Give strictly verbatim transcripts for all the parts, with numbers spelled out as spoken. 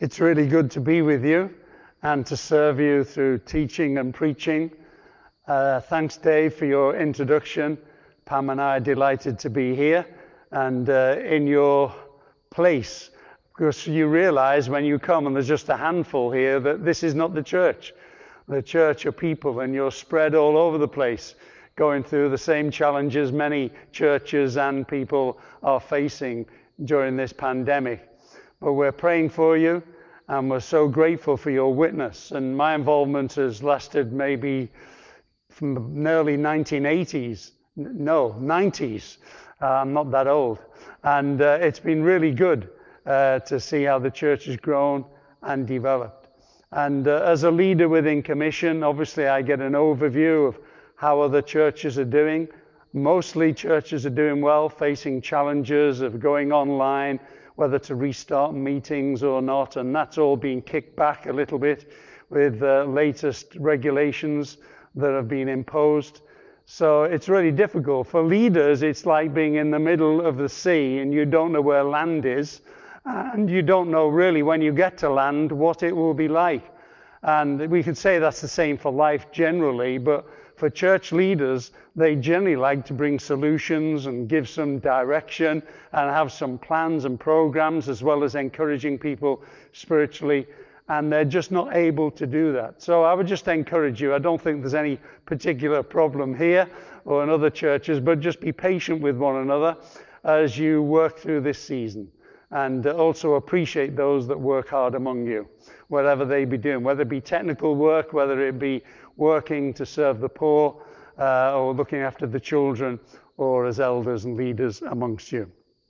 It's really good to be with you and to serve you through teaching and preaching. Uh, thanks, Dave, for your introduction. Pam and I are delighted to be here and uh, in your place, because you realize when you come, and there's just a handful here, that this is not the church. The church are people, and you're spread all over the place, going through the same challenges many churches and people are facing during this pandemic. But we're praying for you, and we're so grateful for your witness. And my involvement has lasted maybe from the early nineteen eighties, no, nineties. Uh, I'm not that old. And uh, it's been really good uh, to see how the church has grown and developed. And uh, as a leader within Commission, obviously I get an overview of how other churches are doing. Mostly churches are doing well, facing challenges of going online, whether to restart meetings or not, and that's all being kicked back a little bit with the latest regulations that have been imposed. So it's really difficult. For leaders, it's like being in the middle of the sea and you don't know where land is, and you don't know really when you get to land what it will be like. And we could say that's the same for life generally, but for church leaders, they generally like to bring solutions and give some direction and have some plans and programs, as well as encouraging people spiritually, and they're just not able to do that. So I would just encourage you, I don't think there's any particular problem here or in other churches, but just be patient with one another as you work through this season. And also appreciate those that work hard among you, whatever they be doing, whether it be technical work, whether it be working to serve the poor, uh, or looking after the children, or as elders and leaders amongst you.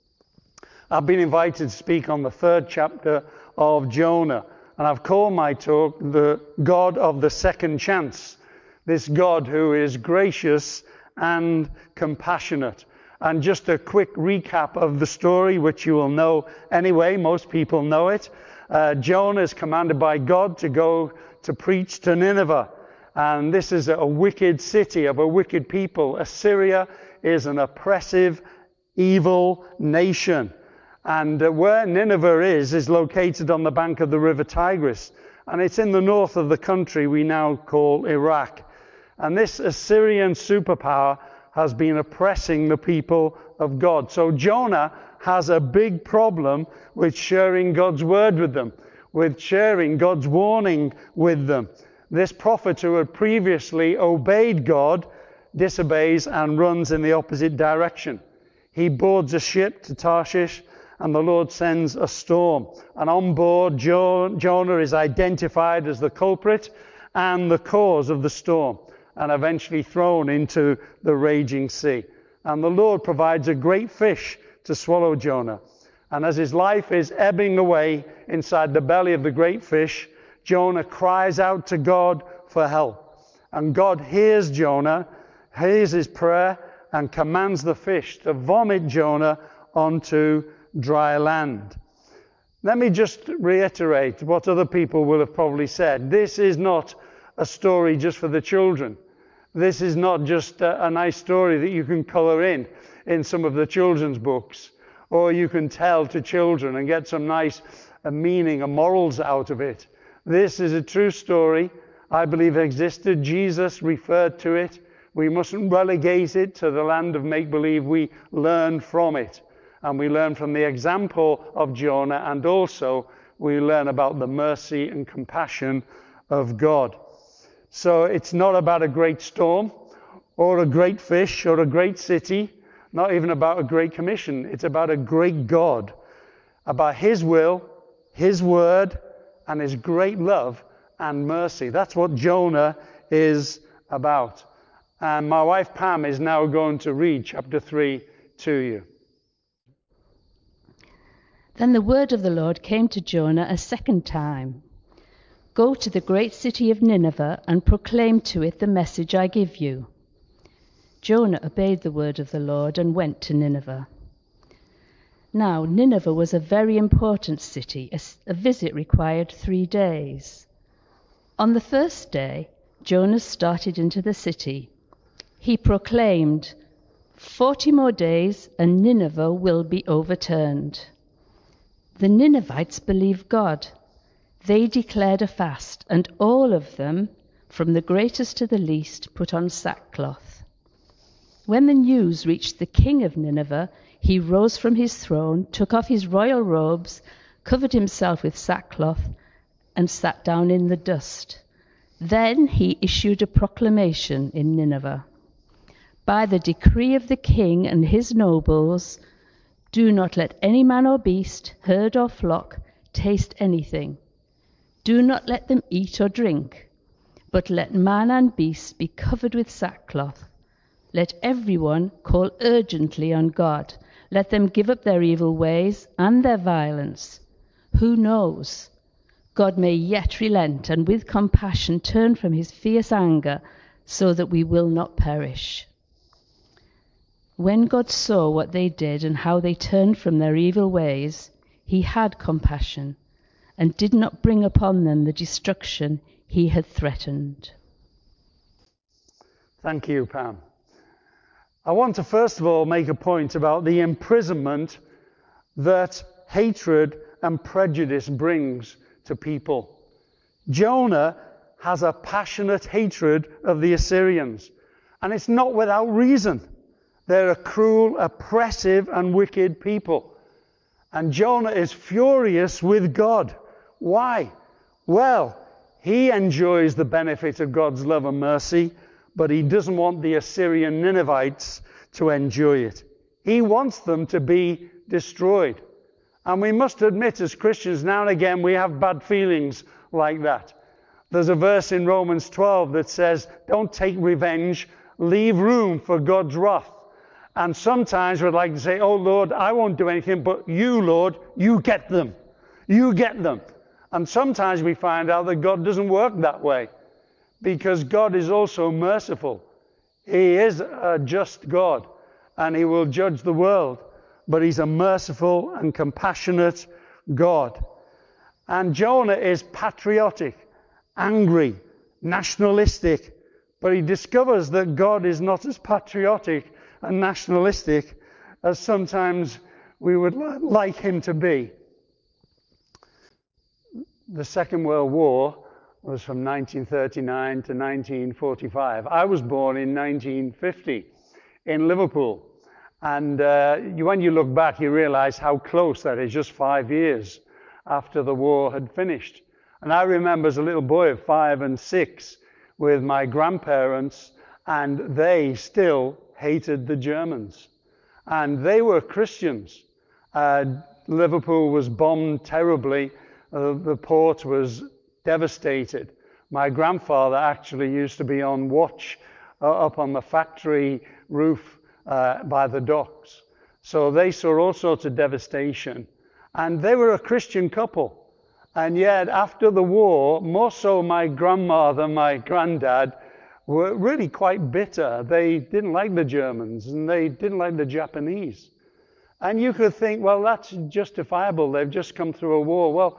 I've been invited to speak on the third chapter of Jonah, and I've called my talk the God of the Second Chance. This God who is gracious and compassionate. And just a quick recap of the story, which you will know anyway, most people know it. Uh, Jonah is commanded by God to go to preach to Nineveh. And this is a wicked city of a wicked people. Assyria is an oppressive, evil nation. And uh, where Nineveh is, is located on the bank of the river Tigris. And it's in the north of the country we now call Iraq. And this Assyrian superpower has been oppressing the people of God. So Jonah has a big problem with sharing God's word with them, with sharing God's warning with them. This prophet who had previously obeyed God disobeys and runs in the opposite direction. He boards a ship to Tarshish, and the Lord sends a storm. And on board, jo- Jonah is identified as the culprit and the cause of the storm, and eventually thrown into the raging sea. And the Lord provides a great fish to swallow Jonah. And as his life is ebbing away inside the belly of the great fish, Jonah cries out to God for help. And God hears Jonah, hears his prayer, and commands the fish to vomit Jonah onto dry land. Let me just reiterate what other people will have probably said. This is not a story just for the children. This is not just a, a nice story that you can color in in some of the children's books, or you can tell to children and get some nice uh, meaning and morals out of it. This is a true story. I believe existed. Jesus referred to it. We mustn't relegate it to the land of make-believe. We learn from it. And we learn from the example of Jonah, and also we learn about the mercy and compassion of God. So it's not about a great storm, or a great fish, or a great city, not even about a great commission. It's about a great God, about his will, his word, and his great love and mercy. That's what Jonah is about. And my wife Pam is now going to read chapter three to you. Then the word of the Lord came to Jonah a second time. Go to the great city of Nineveh and proclaim to it the message I give you. Jonah obeyed the word of the Lord and went to Nineveh. Now Nineveh was a very important city. A, a visit required three days. On the first day, Jonah started into the city. He proclaimed, "Forty more days and Nineveh will be overturned." The Ninevites believed God. They declared a fast, and all of them, from the greatest to the least, put on sackcloth. When the news reached the king of Nineveh, he rose from his throne, took off his royal robes, covered himself with sackcloth, and sat down in the dust. Then he issued a proclamation in Nineveh. By the decree of the king and his nobles, do not let any man or beast, herd or flock, taste anything. Do not let them eat or drink, but let man and beast be covered with sackcloth. Let everyone call urgently on God. Let them give up their evil ways and their violence. Who knows? God may yet relent and with compassion turn from his fierce anger so that we will not perish. When God saw what they did and how they turned from their evil ways, he had compassion and did not bring upon them the destruction he had threatened. Thank you, Pam. I want to first of all make a point about the imprisonment that hatred and prejudice brings to people. Jonah has a passionate hatred of the Assyrians, and it's not without reason. They're a cruel, oppressive, and wicked people. And Jonah is furious with God. Why? Well, he enjoys the benefit of God's love and mercy, but he doesn't want the Assyrian Ninevites to enjoy it. He wants them to be destroyed. And we must admit as Christians, now and again, we have bad feelings like that. There's a verse in Romans twelve that says, don't take revenge, leave room for God's wrath. And sometimes we'd like to say, oh Lord, I won't do anything, but you, Lord, you get them. You get them. And sometimes we find out that God doesn't work that way, because God is also merciful. He is a just God, and he will judge the world, but he's a merciful and compassionate God. And Jonah is patriotic, angry, nationalistic, but he discovers that God is not as patriotic and nationalistic as sometimes we would like him to be. The Second World War was from nineteen thirty-nine to nineteen forty-five. I was born in nineteen fifty in Liverpool. And uh, you, when you look back, you realize how close that is, just five years after the war had finished. And I remember as a little boy of five and six with my grandparents, and they still hated the Germans. And they were Christians. Uh, Liverpool was bombed terribly. Uh, the port was devastated. My grandfather actually used to be on watch uh, up on the factory roof uh, by the docks. So they saw all sorts of devastation. And they were a Christian couple. And yet after the war, more so my grandma than my granddad were really quite bitter. They didn't like the Germans and they didn't like the Japanese. And you could think, well, that's justifiable. They've just come through a war. Well,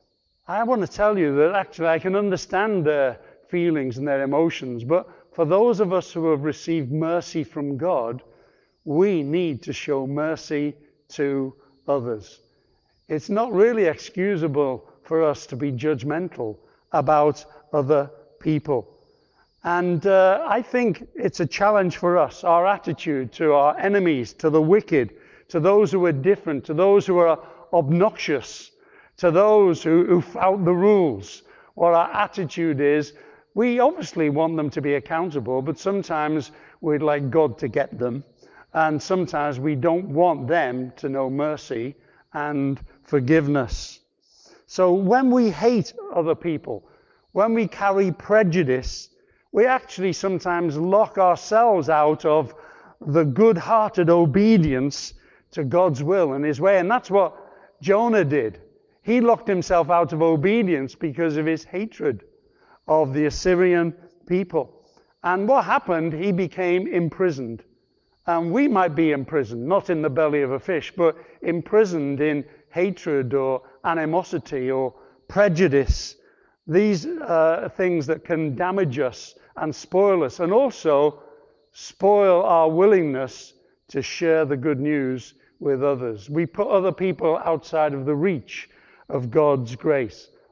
I want to tell you that actually I can understand their feelings and their emotions, but for those of us who have received mercy from God, we need to show mercy to others. It's not really excusable for us to be judgmental about other people. And uh, I think it's a challenge for us, our attitude to our enemies, to the wicked, to those who are different, to those who are obnoxious, to those who, who flout the rules. What our attitude is, we obviously want them to be accountable, but sometimes we'd like God to get them. And sometimes we don't want them to know mercy and forgiveness. So when we hate other people, when we carry prejudice, we actually sometimes lock ourselves out of the good-hearted obedience to God's will and his way. And that's what Jonah did. He locked himself out of obedience because of his hatred of the Assyrian people. And what happened? He became imprisoned. And we might be imprisoned, not in the belly of a fish, but imprisoned in hatred or animosity or prejudice. These uh, things that can damage us and spoil us, and also spoil our willingness to share the good news with others. We put other people outside of the reach of God's grace.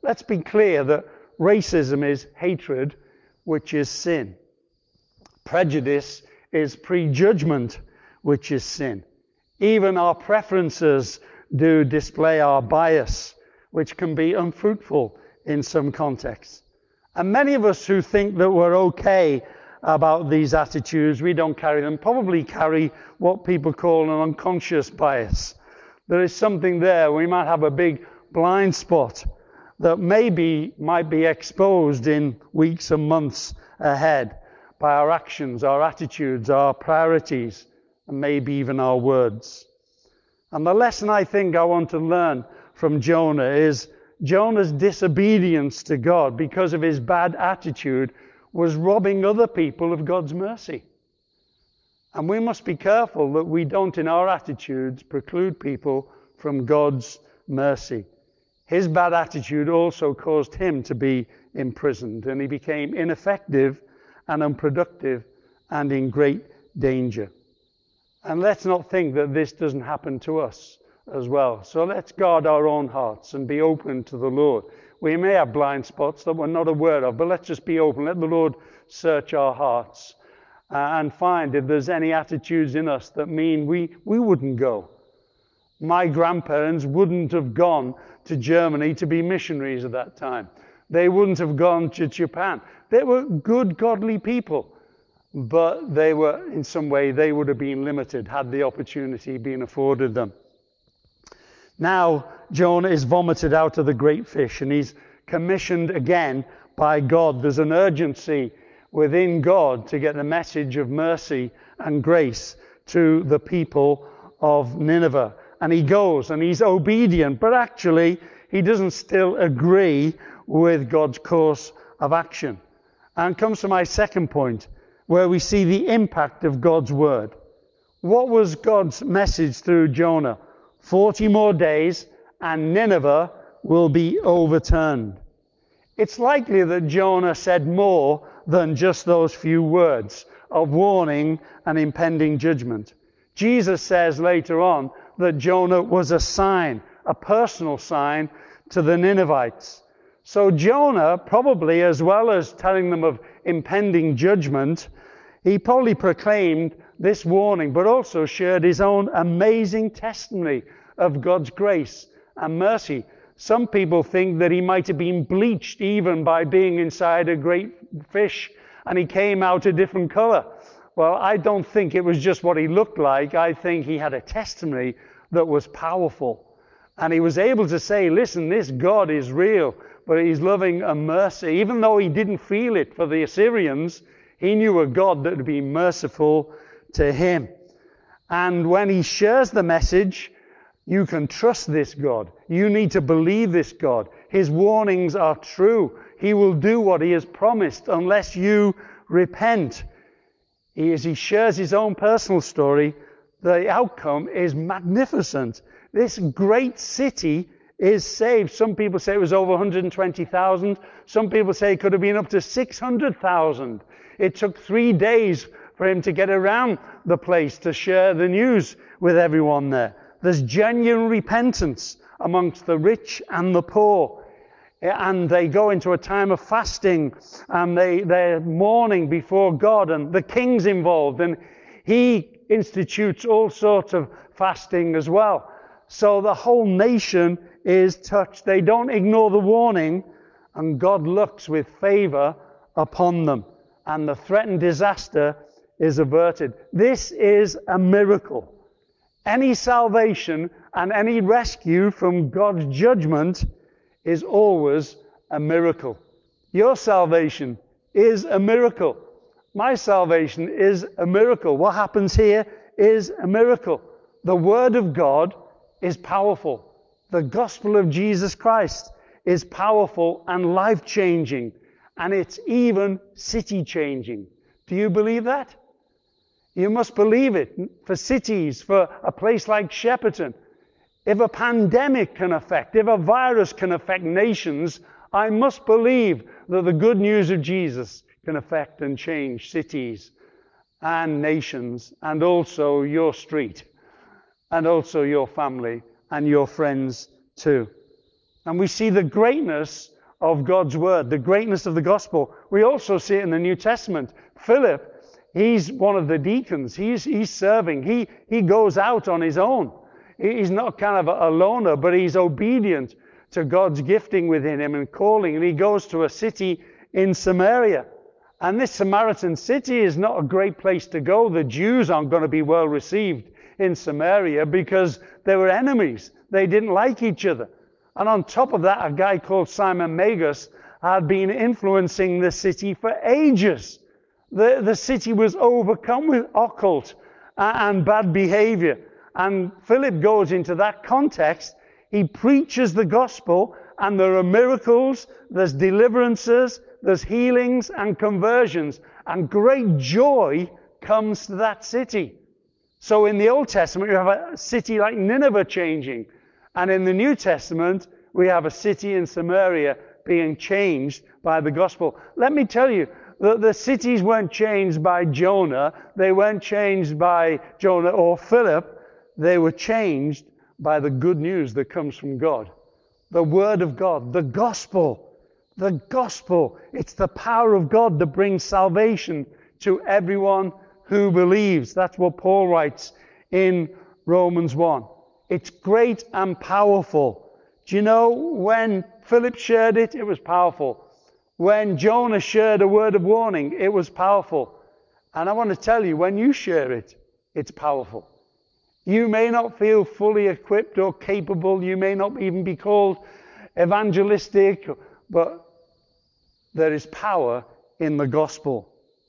let's be clear that racism is hatred, which is sin. Prejudice is prejudgment, which is sin. Even our preferences do display our bias, which can be unfruitful in some contexts. And many of us who think that we're okay about these attitudes, we don't carry them, probably carry what people call an unconscious bias. There is something there. We might have a big blind spot that maybe might be exposed in weeks and months ahead by our actions, our attitudes, our priorities, and maybe even our words. And the lesson I think I want to learn from Jonah is Jonah's disobedience to God because of his bad attitude was robbing other people of God's mercy. And we must be careful that we don't, in our attitudes, preclude people from God's mercy. His bad attitude also caused him to be imprisoned, and he became ineffective and unproductive and in great danger. And let's not think that this doesn't happen to us as well. So let's guard our own hearts and be open to the Lord. We may have blind spots that we're not aware of, but let's just be open. Let the Lord search our hearts uh, and find if there's any attitudes in us that mean we, we wouldn't go. My grandparents wouldn't have gone to Germany to be missionaries at that time. They wouldn't have gone to Japan. They were good, godly people. But they were, in some way, they would have been limited had the opportunity been afforded them. Now, Jonah is vomited out of the great fish, and he's commissioned again by God. There's an urgency within God to get the message of mercy and grace to the people of Nineveh. And he goes, and he's obedient, but actually, he doesn't still agree with God's course of action. And comes to my second point, where we see the impact of God's word. What was God's message through Jonah? Forty more days and Nineveh will be overturned. It's likely that Jonah said more than just those few words of warning and impending judgment. Jesus says later on that Jonah was a sign, a personal sign to the Ninevites. So Jonah, probably as well as telling them of impending judgment, he probably proclaimed this warning, but also shared his own amazing testimony of God's grace and mercy. Some people think that he might have been bleached even by being inside a great fish and he came out a different color. Well, I don't think it was just what he looked like. I think he had a testimony that was powerful. And he was able to say, listen, this God is real, but he's loving and mercy. Even though he didn't feel it for the Assyrians, he knew a God that would be merciful to him. And when he shares the message, you can trust this God. You need to believe this God. His warnings are true. He will do what he has promised unless you repent. He, as he shares his own personal story, the outcome is magnificent. This great city is saved. Some people say it was over one hundred twenty thousand. Some people say it could have been up to six hundred thousand. It took three days for him to get around the place to share the news with everyone there. There's genuine repentance amongst the rich and the poor. And they go into a time of fasting and they, they're mourning before God, and the king's involved and he institutes all sorts of fasting as well. So the whole nation is touched. They don't ignore the warning, and God looks with favor upon them, and the threatened disaster is averted. This is a miracle. Any salvation and any rescue from God's judgment is always a miracle. Your salvation is a miracle. My salvation is a miracle. What happens here is a miracle. The Word of God is powerful. The gospel of Jesus Christ is powerful and life-changing, and it's even city-changing. Do you believe that? You must believe it for cities, for a place like Shepperton. If a pandemic can affect, if a virus can affect nations, I must believe that the good news of Jesus can affect and change cities and nations, and also your street, and also your family and your friends too. And we see the greatness of God's word, the greatness of the gospel. We also see it in the New Testament. Philip, he's one of the deacons. He's, he's serving. He, he goes out on his own. He's not kind of a loner, but he's obedient to God's gifting within him and calling. And he goes to a city in Samaria. And this Samaritan city is not a great place to go. The Jews aren't going to be well received in Samaria because they were enemies. They didn't like each other. And on top of that, a guy called Simon Magus had been influencing the city for ages. The, the city was overcome with occult and bad behavior. And Philip goes into that context. He preaches the gospel, and there are miracles, there's deliverances, there's healings and conversions, and great joy comes to that city. So in the Old Testament, you have a city like Nineveh changing. And in the New Testament, we have a city in Samaria being changed by the gospel. Let me tell you, the, the cities weren't changed by Jonah. They weren't changed by Jonah or Philip. They were changed by the good news that comes from God. The Word of God, the gospel. The gospel. It's the power of God that brings salvation to everyone who believes. That's what Paul writes in Romans one. It's great and powerful. Do you know when Philip shared it, it was powerful. When Jonah shared a word of warning, it was powerful. And I want to tell you, when you share it, it's powerful. You may not feel fully equipped or capable. You may not even be called evangelistic, but there is power in the gospel.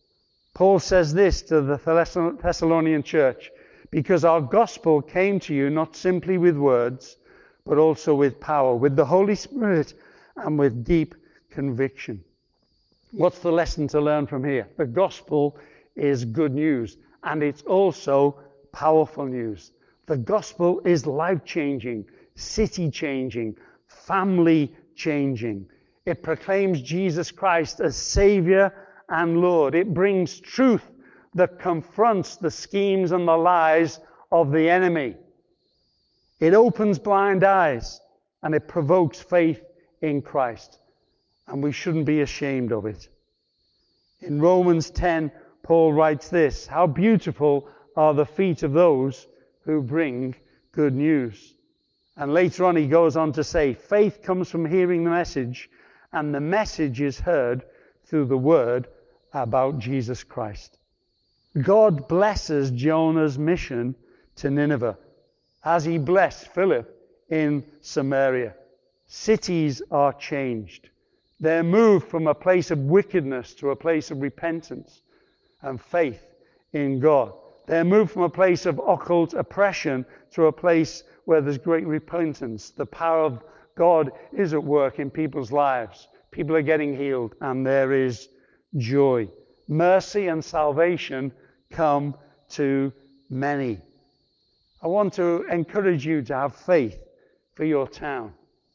Paul says this to the Thessalonian church, because our gospel came to you not simply with words, but also with power, with the Holy Spirit, and with deep conviction. What's the lesson to learn from here? The gospel is good news, and it's also powerful news. The gospel is life-changing, city-changing, family-changing. It proclaims Jesus Christ as Savior and Lord. It brings truth that confronts the schemes and the lies of the enemy. It opens blind eyes, and it provokes faith in Christ. And we shouldn't be ashamed of it. In Romans ten, Paul writes this, how beautiful are the feet of those who bring good news. And later on he goes on to say, faith comes from hearing the message, and the message is heard through the word about Jesus Christ. God blesses Jonah's mission to Nineveh as he blessed Philip in Samaria. Cities are changed. They're moved from a place of wickedness to a place of repentance and faith in God. They're moved from a place of occult oppression to a place where there's great repentance. The power of God is at work in people's lives. People are getting healed, and there is joy. Mercy and salvation come to many. I want to encourage you to have faith for your town,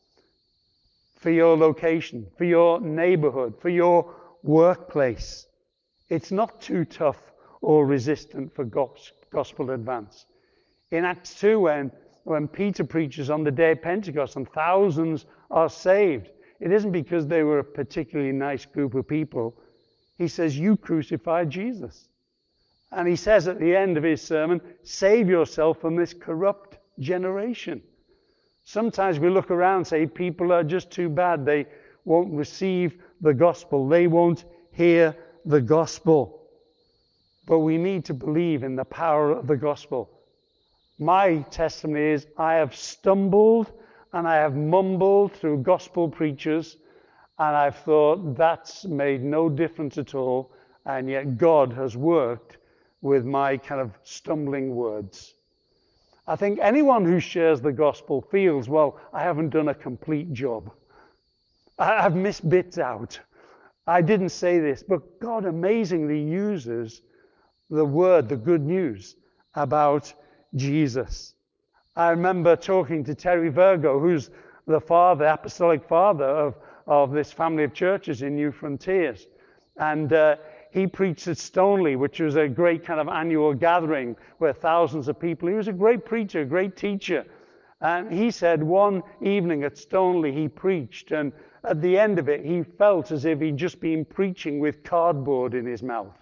for your location, for your neighborhood, for your workplace. It's not too tough or resistant for gospel advance. In Acts two, when, when Peter preaches on the day of Pentecost and thousands are saved, it isn't because they were a particularly nice group of people. He says, you crucified Jesus. And he says at the end of his sermon, save yourself from this corrupt generation. Sometimes we look around and say people are just too bad. They won't receive the gospel. They won't hear the gospel. But we need to believe in the power of the gospel. My testimony is I have stumbled and I have mumbled through gospel preachers, and I've thought that's made no difference at all, and yet God has worked with my kind of stumbling words. I think anyone who shares the gospel feels, well, I haven't done a complete job. I've missed bits out. I didn't say this, but God amazingly uses the word, the good news about Jesus. I remember talking to Terry Virgo, who's the father, apostolic father of, of this family of churches in New Frontiers. And uh, he preached at Stoneleigh, which was a great kind of annual gathering where thousands of people, he was a great preacher, a great teacher. And he said one evening at Stoneleigh he preached, and at the end of it he felt as if he'd just been preaching with cardboard in his mouth.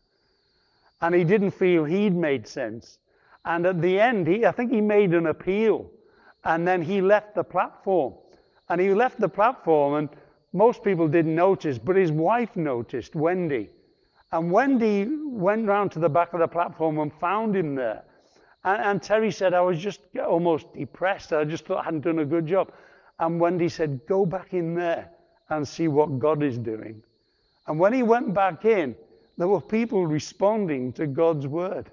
And he didn't feel he'd made sense. And at the end, he, I think he made an appeal. And then he left the platform. And he left the platform, and most people didn't notice, but his wife noticed, Wendy. And Wendy went round to the back of the platform and found him there. And, and Terry said, I was just almost depressed. I just thought I hadn't done a good job. And Wendy said, go back in there and see what God is doing. And when he went back in, there were people responding to God's word.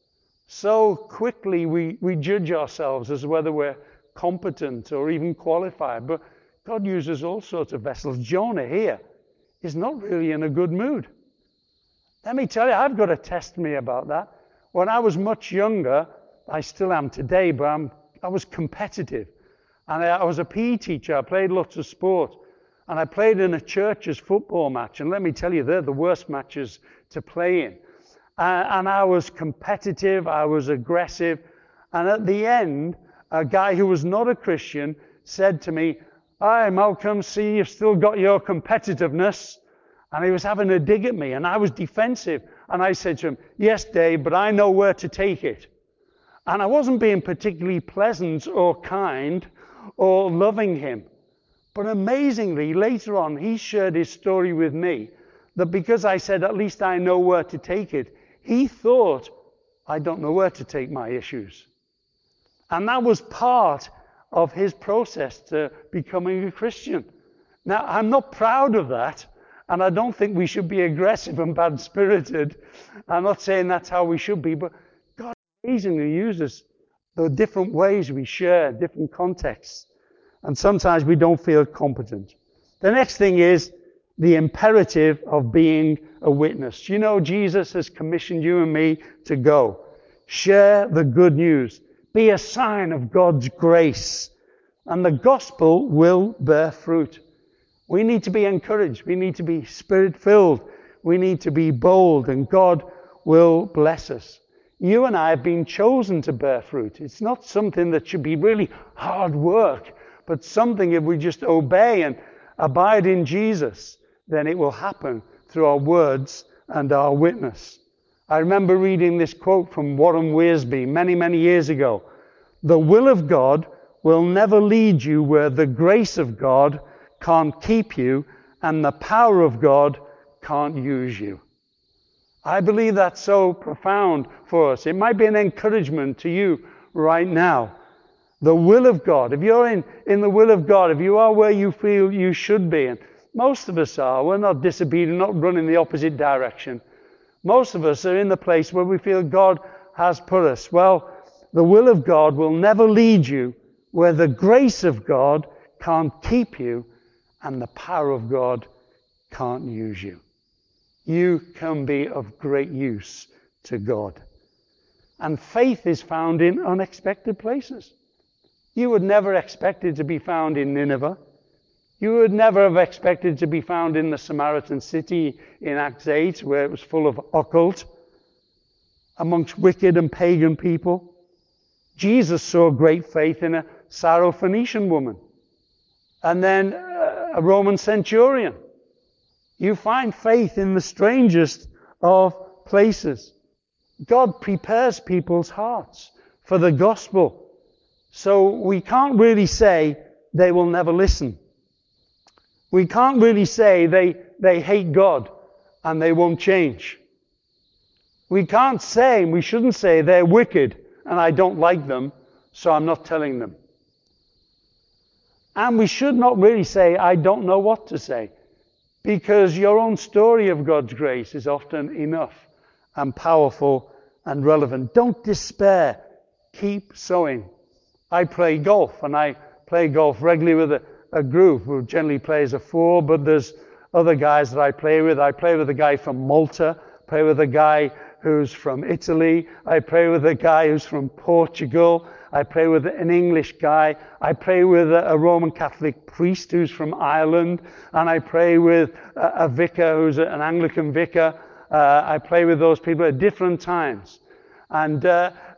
So quickly we, we judge ourselves as whether we're competent or even qualified. But God uses all sorts of vessels. Jonah here is not really in a good mood. Let me tell you, I've got a testimony about that. When I was much younger, I still am today, but I'm, I was competitive. And I, I was a P E teacher. I played lots of sport. And I played in a church's football match. And let me tell you, they're the worst matches to play in. Uh, and I was competitive. I was aggressive. And at the end, a guy who was not a Christian said to me, hi, Malcolm, see, you've still got your competitiveness. And he was having a dig at me. And I was defensive. And I said to him, yes, Dave, but I know where to take it. And I wasn't being particularly pleasant or kind or loving him. But amazingly, later on, he shared his story with me, that because I said, at least I know where to take it, he thought, I don't know where to take my issues. And that was part of his process to becoming a Christian. Now, I'm not proud of that, and I don't think we should be aggressive and bad-spirited. I'm not saying that's how we should be, but God amazingly uses the different ways we share, different contexts. And sometimes we don't feel competent. The next thing is the imperative of being a witness. You know, Jesus has commissioned you and me to go. Share the good news. Be a sign of God's grace. And the gospel will bear fruit. We need to be encouraged. We need to be spirit-filled. We need to be bold, and God will bless us. You and I have been chosen to bear fruit. It's not something that should be really hard work, but something if we just obey and abide in Jesus, then it will happen through our words and our witness. I remember reading this quote from Warren Wiersbe many, many years ago. The will of God will never lead you where the grace of God can't keep you and the power of God can't use you. I believe that's so profound for us. It might be an encouragement to you right now. The will of God. If you're in, in the will of God, if you are where you feel you should be, and most of us are, we're not disobedient, not running the opposite direction. Most of us are in the place where we feel God has put us. Well, the will of God will never lead you where the grace of God can't keep you and the power of God can't use you. You can be of great use to God. And faith is found in unexpected places. You would never expect it to be found in Nineveh. You would never have expected to be found in the Samaritan city in Acts eight, where it was full of occult, amongst wicked and pagan people. Jesus saw great faith in a Syrophoenician woman, and then a Roman centurion. You find faith in the strangest of places. God prepares people's hearts for the gospel. So we can't really say they will never listen. We can't really say they, they hate God and they won't change. We can't say, we shouldn't say they're wicked and I don't like them, so I'm not telling them. And we should not really say, I don't know what to say, because your own story of God's grace is often enough and powerful and relevant. Don't despair. Keep sowing. I play golf, and I play golf regularly with a, a group who generally plays a four, but there's other guys that I play with. I play with a guy from Malta, play with a guy who's from Italy, I play with a guy who's from Portugal, I play with an English guy, I play with a, a Roman Catholic priest who's from Ireland, and I play with a, a vicar who's a, an Anglican vicar. Uh, I play with those people at different times. And uh,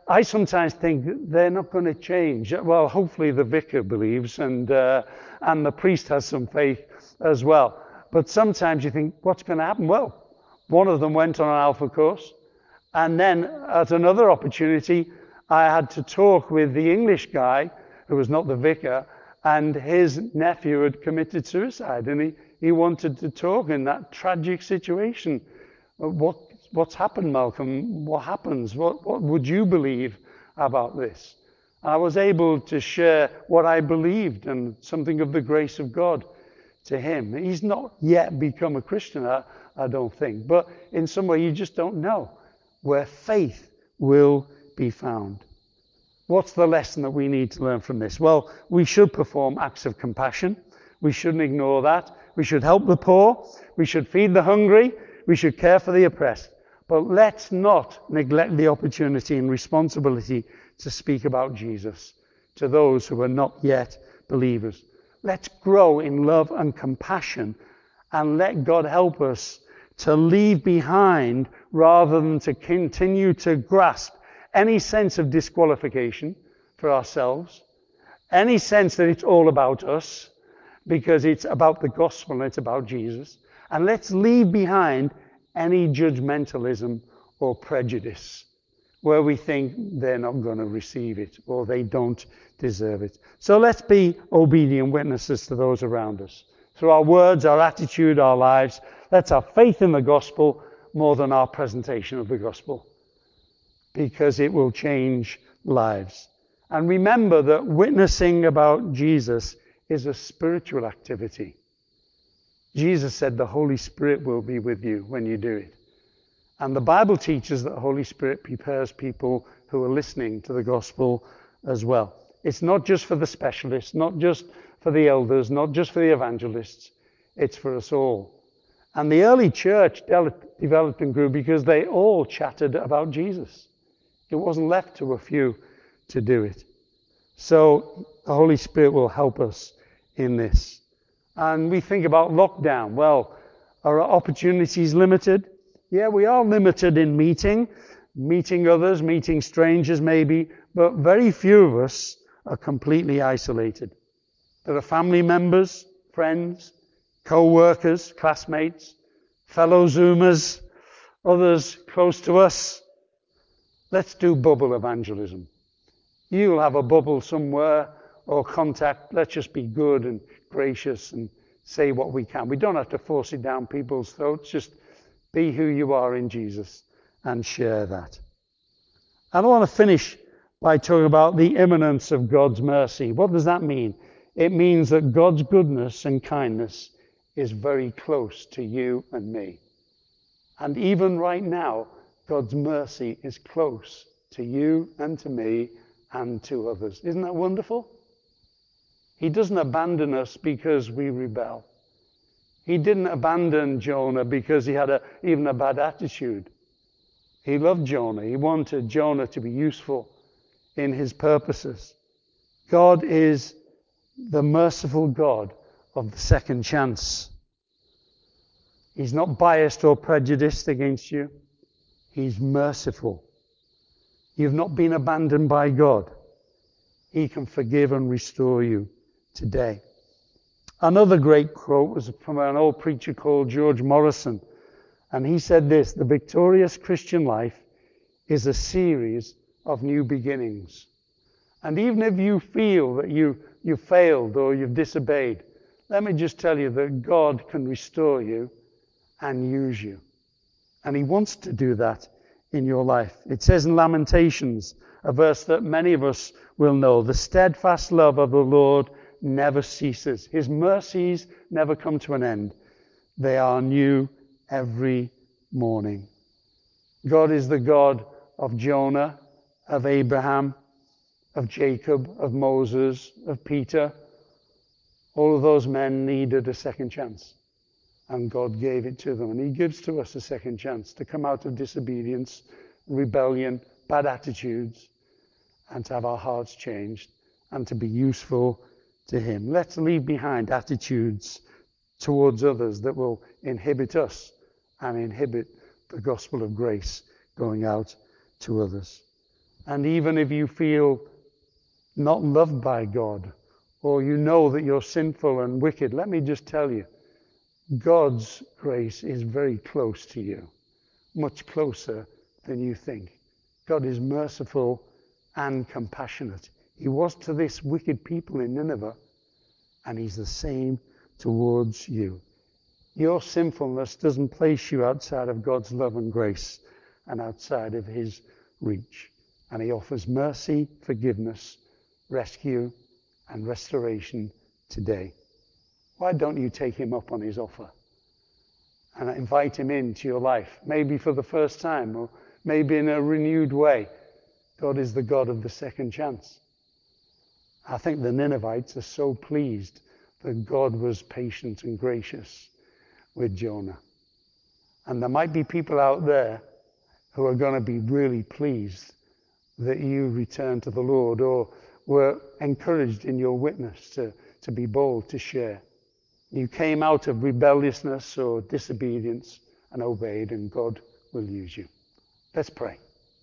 I sometimes think they're not going to change. Well, hopefully the vicar believes, and uh, and the priest has some faith as well. But sometimes you think, what's going to happen? Well, one of them went on an Alpha course, and then at another opportunity, I had to talk with the English guy, who was not the vicar, and his nephew had committed suicide, and he, he wanted to talk in that tragic situation. What What's happened, Malcolm? What happens? What, what would you believe about this? I was able to share what I believed and something of the grace of God to him. He's not yet become a Christian, I, I don't think. But in some way, you just don't know where faith will be found. What's the lesson that we need to learn from this? Well, we should perform acts of compassion. We shouldn't ignore that. We should help the poor. We should feed the hungry. We should care for the oppressed. But let's not neglect the opportunity and responsibility to speak about Jesus to those who are not yet believers. Let's grow in love and compassion, and let God help us to leave behind, rather than to continue to grasp any sense of disqualification for ourselves, any sense that it's all about us, because it's about the gospel and it's about Jesus. And let's leave behind any judgmentalism or prejudice where we think they're not going to receive it or they don't deserve it. So let's be obedient witnesses to those around us. Through our words, our attitude, our lives, let's have faith in the gospel more than our presentation of the gospel, because it will change lives. And remember that witnessing about Jesus is a spiritual activity. Jesus said the Holy Spirit will be with you when you do it. And the Bible teaches that the Holy Spirit prepares people who are listening to the gospel as well. It's not just for the specialists, not just for the elders, not just for the evangelists. It's for us all. And the early church developed and grew because they all chatted about Jesus. It wasn't left to a few to do it. So the Holy Spirit will help us in this. And we think about lockdown. Well, are our opportunities limited? Yeah, we are limited in meeting, meeting others, meeting strangers maybe, but very few of us are completely isolated. There are family members, friends, co-workers, classmates, fellow Zoomers, others close to us. Let's do bubble evangelism. You'll have a bubble somewhere or contact. Let's just be good and gracious and say what we can. We don't have to force it down people's throats. Just be who you are in Jesus and share that. And I want to finish by talking about the imminence of God's mercy. What does that mean? It means that God's goodness and kindness is very close to you and me. And even right now, God's mercy is close to you and to me and to others. Isn't that wonderful? He doesn't abandon us because we rebel. He didn't abandon Jonah because he had a, even a bad attitude. He loved Jonah. He wanted Jonah to be useful in his purposes. God is the merciful God of the second chance. He's not biased or prejudiced against you. He's merciful. You've not been abandoned by God. He can forgive and restore you today. Another great quote was from an old preacher called George Morrison. And he said this: the victorious Christian life is a series of new beginnings. And even if you feel that you, you failed or you've disobeyed, let me just tell you that God can restore you and use you. And he wants to do that in your life. It says in Lamentations, a verse that many of us will know, the steadfast love of the Lord never ceases. His mercies never come to an end. They are new every morning. God is the God of Jonah, of Abraham, of Jacob, of Moses, of Peter. All of those men needed a second chance. And God gave it to them. And he gives to us a second chance to come out of disobedience, rebellion, bad attitudes, and to have our hearts changed and to be useful to him. Let's leave behind attitudes towards others that will inhibit us and inhibit the gospel of grace going out to others. And even if you feel not loved by God, or you know that you're sinful and wicked, let me just tell you, God's grace is very close to you, much closer than you think. God is merciful and compassionate. He was to this wicked people in Nineveh, and he's the same towards you. Your sinfulness doesn't place you outside of God's love and grace and outside of his reach. And he offers mercy, forgiveness, rescue, and restoration today. Why don't you take him up on his offer and invite him into your life, maybe for the first time, or maybe in a renewed way? God is the God of the second chance. I think the Ninevites are so pleased that God was patient and gracious with Jonah. And there might be people out there who are going to be really pleased that you returned to the Lord, or were encouraged in your witness to, to be bold to share. You came out of rebelliousness or disobedience and obeyed, and God will use you. Let's pray.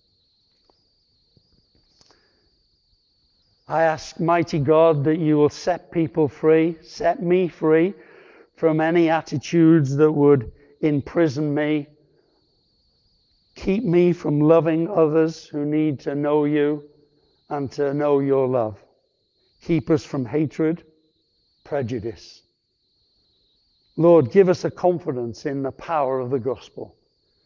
I ask, mighty God, that you will set people free, set me free from any attitudes that would imprison me, keep me from loving others who need to know you and to know your love. Keep us from hatred, prejudice. Lord, give us a confidence in the power of the gospel.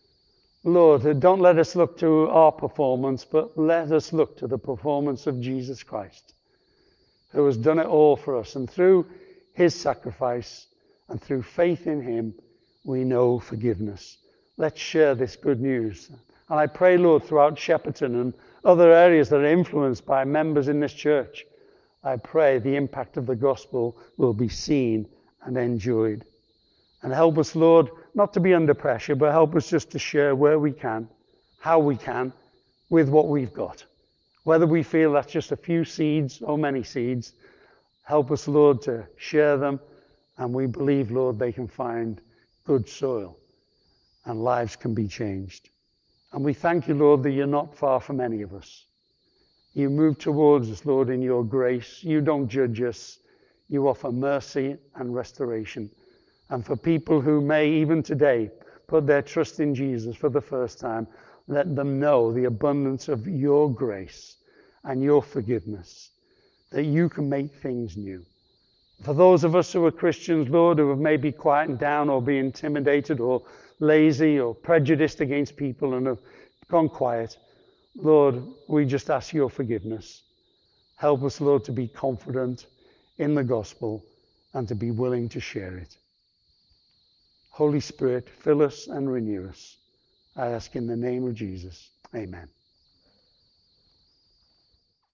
Lord, don't let us look to our performance, but let us look to the performance of Jesus Christ, who has done it all for us. And through his sacrifice and through faith in him, we know forgiveness. Let's share this good news. And I pray, Lord, throughout Shepperton and other areas that are influenced by members in this church, I pray the impact of the gospel will be seen and enjoyed. And help us, Lord, not to be under pressure, but help us just to share where we can, how we can, with what we've got. Whether we feel that's just a few seeds or many seeds, help us, Lord, to share them. And we believe, Lord, they can find good soil and lives can be changed. And we thank you, Lord, that you're not far from any of us. You move towards us, Lord, in your grace. You don't judge us. You offer mercy and restoration. And for people who may even today put their trust in Jesus for the first time, let them know the abundance of your grace and your forgiveness, that you can make things new. For those of us who are Christians, Lord, who have maybe quietened down or been intimidated or lazy or prejudiced against people and have gone quiet, Lord, we just ask your forgiveness. Help us, Lord, to be confident in the gospel and to be willing to share it. Holy Spirit, fill us and renew us. I ask in the name of Jesus. Amen.